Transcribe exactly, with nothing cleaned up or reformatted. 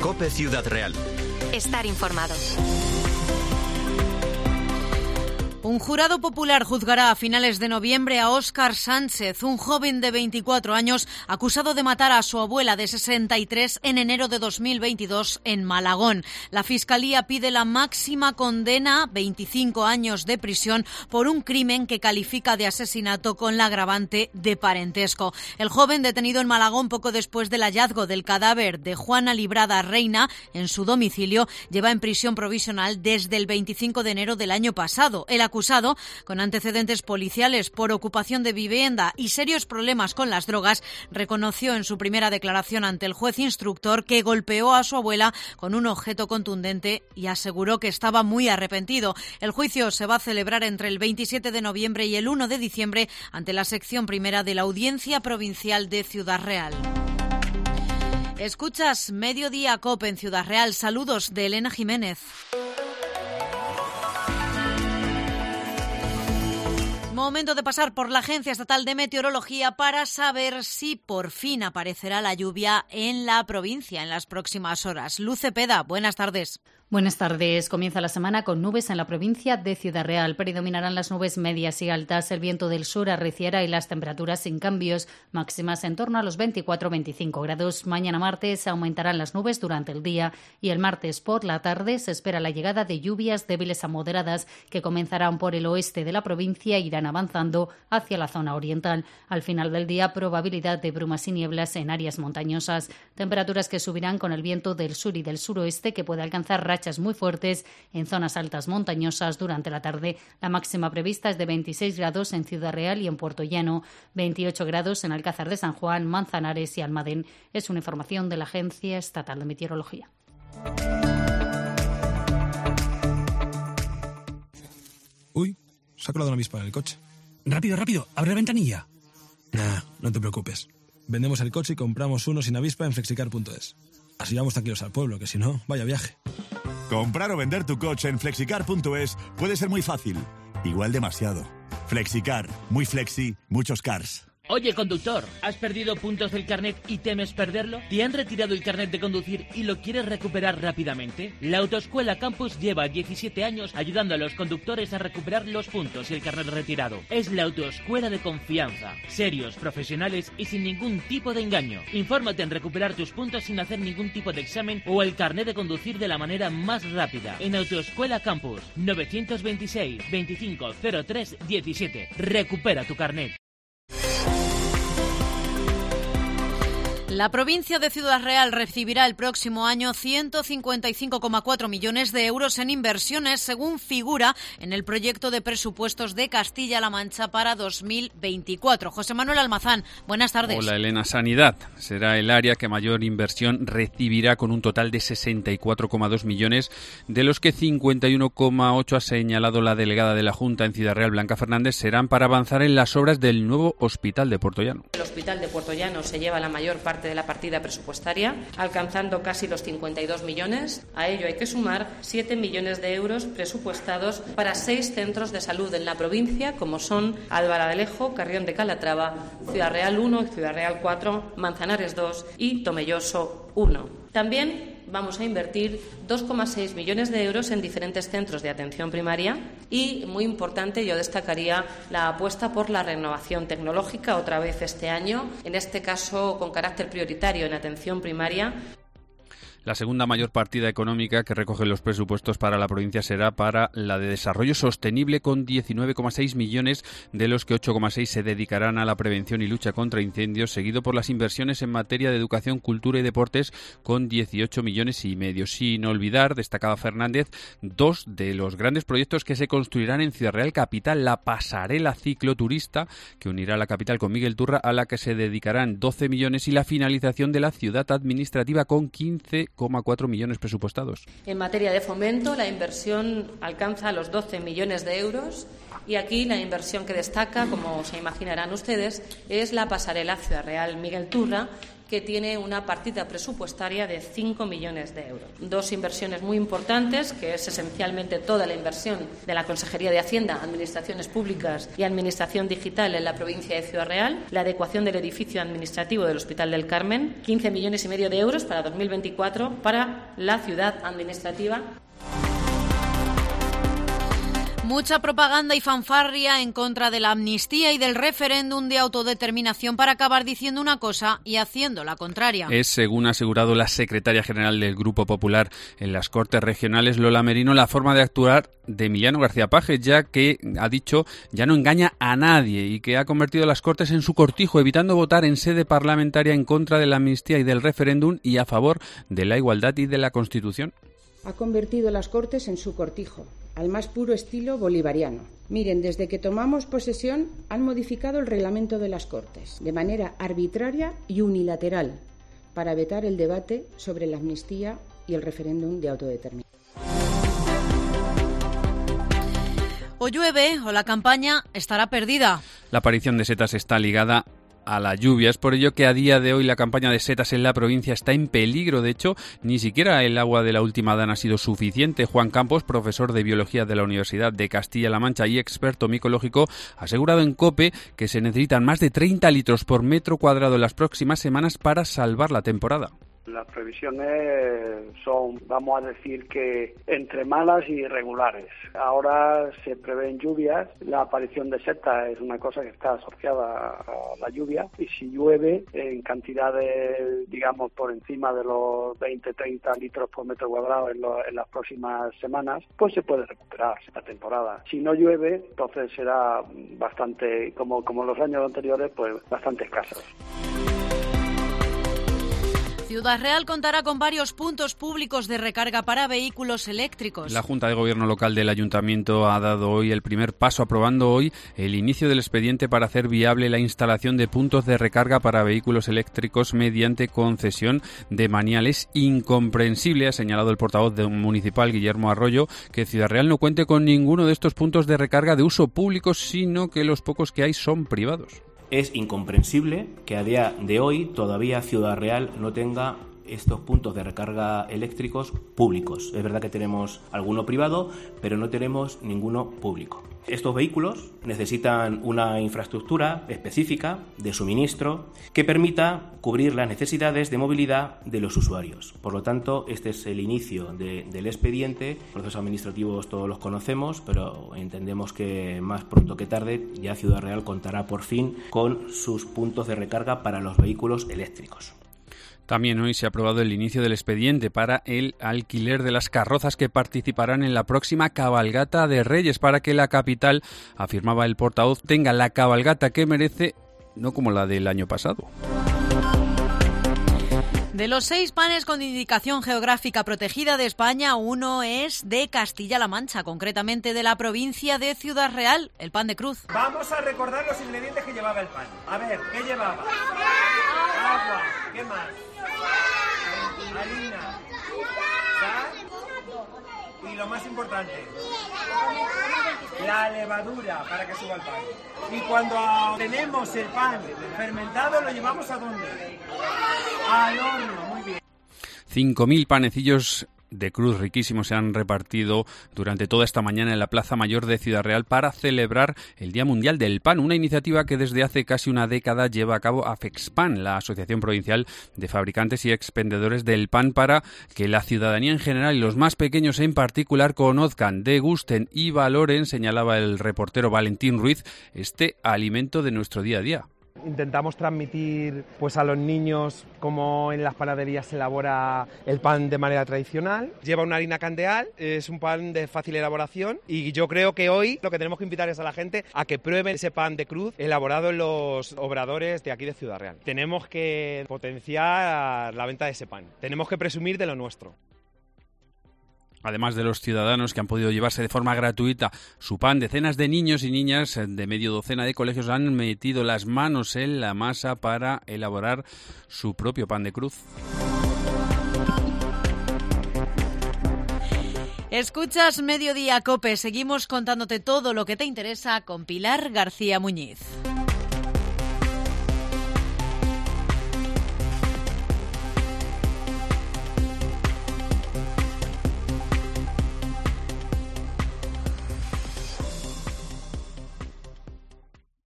COPE Ciudad Real. Estar informado. Un jurado popular juzgará a finales de noviembre a Óscar Sánchez, un joven de veinticuatro años acusado de matar a su abuela de sesenta y tres en enero de dos mil veintidós en Malagón. La Fiscalía pide la máxima condena, veinticinco años de prisión, por un crimen que califica de asesinato con la agravante de parentesco. El joven, detenido en Malagón poco después del hallazgo del cadáver de Juana Librada Reina en su domicilio, lleva en prisión provisional desde el veinticinco de enero del año pasado. El acusado, con antecedentes policiales por ocupación de vivienda y serios problemas con las drogas, reconoció en su primera declaración ante el juez instructor que golpeó a su abuela con un objeto contundente y aseguró que estaba muy arrepentido. El juicio se va a celebrar entre el veintisiete de noviembre y el uno de diciembre ante la sección primera de la Audiencia Provincial de Ciudad Real. Escuchas Mediodía COPE en Ciudad Real. Saludos de Elena Jiménez. Momento de pasar por la Agencia Estatal de Meteorología para saber si por fin aparecerá la lluvia en la provincia en las próximas horas. Luz Cepeda, buenas tardes. Buenas tardes. Comienza la semana con nubes en la provincia de Ciudad Real. Predominarán las nubes medias y altas. El viento del sur arreciará y las temperaturas sin cambios, máximas en torno a los veinticuatro a veinticinco grados. Mañana martes aumentarán las nubes durante el día y el martes por la tarde se espera la llegada de lluvias débiles a moderadas que comenzarán por el oeste de la provincia e irán avanzando hacia la zona oriental. Al final del día, probabilidad de brumas y nieblas en áreas montañosas. Temperaturas que subirán con el viento del sur y del suroeste que puede alcanzar rachas muy fuertes en zonas altas montañosas durante la tarde. La máxima prevista es de veintiséis grados en Ciudad Real y en Puerto Llano, veintiocho grados en Alcázar de San Juan, Manzanares y Almadén. Es una información de la Agencia Estatal de Meteorología. Uy, se ha colado una avispa en el coche. Rápido, rápido, abre la ventanilla. Nah, no te preocupes. Vendemos el coche y compramos uno sin avispa en flexicar punto es. Así vamos tranquilos al pueblo, que si no, vaya viaje. Comprar o vender tu coche en flexicar punto es puede ser muy fácil, igual demasiado. Flexicar, muy flexi, muchos cars. Oye, conductor, ¿has perdido puntos del carnet y temes perderlo? ¿Te han retirado el carnet de conducir y lo quieres recuperar rápidamente? La Autoescuela Campus lleva diecisiete años ayudando a los conductores a recuperar los puntos y el carnet retirado. Es la autoescuela de confianza. Serios, profesionales y sin ningún tipo de engaño. Infórmate en recuperar tus puntos sin hacer ningún tipo de examen o el carnet de conducir de la manera más rápida. En Autoescuela Campus, novecientos veintiséis, veinticinco, cero tres, diecisiete. Recupera tu carnet. La provincia de Ciudad Real recibirá el próximo año ciento cincuenta y cinco coma cuatro millones de euros en inversiones, según figura en el proyecto de presupuestos de Castilla-La Mancha para dos mil veinticuatro. José Manuel Almazán, buenas tardes. Hola, Elena. Sanidad será el área que mayor inversión recibirá con un total de sesenta y cuatro coma dos millones, de los que cincuenta y uno coma ocho ha señalado la delegada de la Junta en Ciudad Real, Blanca Fernández, serán para avanzar en las obras del nuevo Hospital de Puerto Llano. El Hospital de Puerto Llano se lleva la mayor parte de la partida presupuestaria, alcanzando casi los cincuenta y dos millones. A ello hay que sumar siete millones de euros presupuestados para seis centros de salud en la provincia, como son Álvara de Alejo, Carrión de Calatrava, Ciudad Real uno, Ciudad Real cuatro, Manzanares dos y Tomelloso uno. También vamos a invertir dos coma seis millones de euros en diferentes centros de atención primaria y, muy importante, yo destacaría la apuesta por la renovación tecnológica otra vez este año, en este caso con carácter prioritario en atención primaria. La segunda mayor partida económica que recogen los presupuestos para la provincia será para la de desarrollo sostenible, con diecinueve coma seis millones, de los que ocho coma seis se dedicarán a la prevención y lucha contra incendios, seguido por las inversiones en materia de educación, cultura y deportes, con dieciocho millones y medio. Sin olvidar, destacaba Fernández, dos de los grandes proyectos que se construirán en Ciudad Real capital: la pasarela cicloturista, que unirá la capital con Miguel Turra, a la que se dedicarán doce millones, y la finalización de la ciudad administrativa, con quince coma cuatro millones presupuestados. En materia de fomento, la inversión alcanza los doce millones de euros y aquí la inversión que destaca, como se imaginarán ustedes, es la pasarela Ciudad Real Miguel Turra, que tiene una partida presupuestaria de cinco millones de euros. Dos inversiones muy importantes, que es esencialmente toda la inversión de la Consejería de Hacienda, Administraciones Públicas y Administración Digital en la provincia de Ciudad Real, la adecuación del edificio administrativo del Hospital del Carmen, quince millones y medio de euros para dos mil veinticuatro para la ciudad administrativa. Mucha propaganda y fanfarria en contra de la amnistía y del referéndum de autodeterminación para acabar diciendo una cosa y haciendo la contraria. Es, según ha asegurado la secretaria general del Grupo Popular en las Cortes Regionales, Lola Merino, la forma de actuar de Emiliano García Paje, ya que, ha dicho, ya no engaña a nadie y que ha convertido las Cortes en su cortijo, evitando votar en sede parlamentaria en contra de la amnistía y del referéndum y a favor de la igualdad y de la Constitución. Ha convertido las Cortes en su cortijo, al más puro estilo bolivariano. Miren, desde que tomamos posesión han modificado el reglamento de las Cortes de manera arbitraria y unilateral para vetar el debate sobre la amnistía y el referéndum de autodeterminación. O llueve o la campaña estará perdida. La aparición de setas está ligada a la lluvia. Es por ello que a día de hoy la campaña de setas en la provincia está en peligro. De hecho, ni siquiera el agua de la última dana ha sido suficiente. Juan Campos, profesor de Biología de la Universidad de Castilla-La Mancha y experto micológico, ha asegurado en COPE que se necesitan más de treinta litros por metro cuadrado en las próximas semanas para salvar la temporada. Las previsiones son, vamos a decir que entre malas y regulares. Ahora se prevén lluvias, la aparición de setas es una cosa que está asociada a la lluvia y si llueve en cantidades, digamos, por encima de los veinte a treinta litros por metro cuadrado en, lo, en las próximas semanas, pues se puede recuperar la temporada. Si no llueve, entonces será bastante, como, como los años anteriores, pues bastante escaso. Ciudad Real contará con varios puntos públicos de recarga para vehículos eléctricos. La Junta de Gobierno Local del Ayuntamiento ha dado hoy el primer paso, aprobando hoy el inicio del expediente para hacer viable la instalación de puntos de recarga para vehículos eléctricos mediante concesión de manual. Es incomprensible, ha señalado el portavoz de un municipal, Guillermo Arroyo, que Ciudad Real no cuente con ninguno de estos puntos de recarga de uso público, sino que los pocos que hay son privados. Es incomprensible que a día de hoy todavía Ciudad Real no tenga estos puntos de recarga eléctricos públicos. Es verdad que tenemos alguno privado, pero no tenemos ninguno público. Estos vehículos necesitan una infraestructura específica de suministro que permita cubrir las necesidades de movilidad de los usuarios. Por lo tanto, este es el inicio de, del expediente. Los procesos administrativos todos los conocemos, pero entendemos que más pronto que tarde ya Ciudad Real contará por fin con sus puntos de recarga para los vehículos eléctricos. También hoy se ha aprobado el inicio del expediente para el alquiler de las carrozas que participarán en la próxima cabalgata de Reyes, para que la capital, afirmaba el portavoz, tenga la cabalgata que merece, no como la del año pasado. De los seis panes con indicación geográfica protegida de España, uno es de Castilla-La Mancha, concretamente de la provincia de Ciudad Real, el pan de cruz. Vamos a recordar los ingredientes que llevaba el pan. A ver, ¿qué llevaba? Agua. ¿Qué más? Harina, sal y lo más importante, la levadura para que suba el pan. Y cuando tenemos el pan fermentado, ¿lo llevamos a dónde? Al horno, muy bien. cinco mil panecillos de cruz riquísimos se han repartido durante toda esta mañana en la Plaza Mayor de Ciudad Real para celebrar el Día Mundial del Pan, una iniciativa que desde hace casi una década lleva a cabo AFEXPAN, la Asociación Provincial de Fabricantes y Expendedores del Pan, para que la ciudadanía en general y los más pequeños en particular conozcan, degusten y valoren, señalaba el reportero Valentín Ruiz, este alimento de nuestro día a día. Intentamos transmitir pues a los niños cómo en las panaderías se elabora el pan de manera tradicional. Lleva una harina candeal, es un pan de fácil elaboración y yo creo que hoy lo que tenemos que invitar es a la gente a que prueben ese pan de cruz elaborado en los obradores de aquí de Ciudad Real. Tenemos que potenciar la venta de ese pan, tenemos que presumir de lo nuestro. Además de los ciudadanos que han podido llevarse de forma gratuita su pan, decenas de niños y niñas de medio docena de colegios han metido las manos en la masa para elaborar su propio pan de cruz. Escuchas Mediodía COPE. Seguimos contándote todo lo que te interesa con Pilar García Muñiz.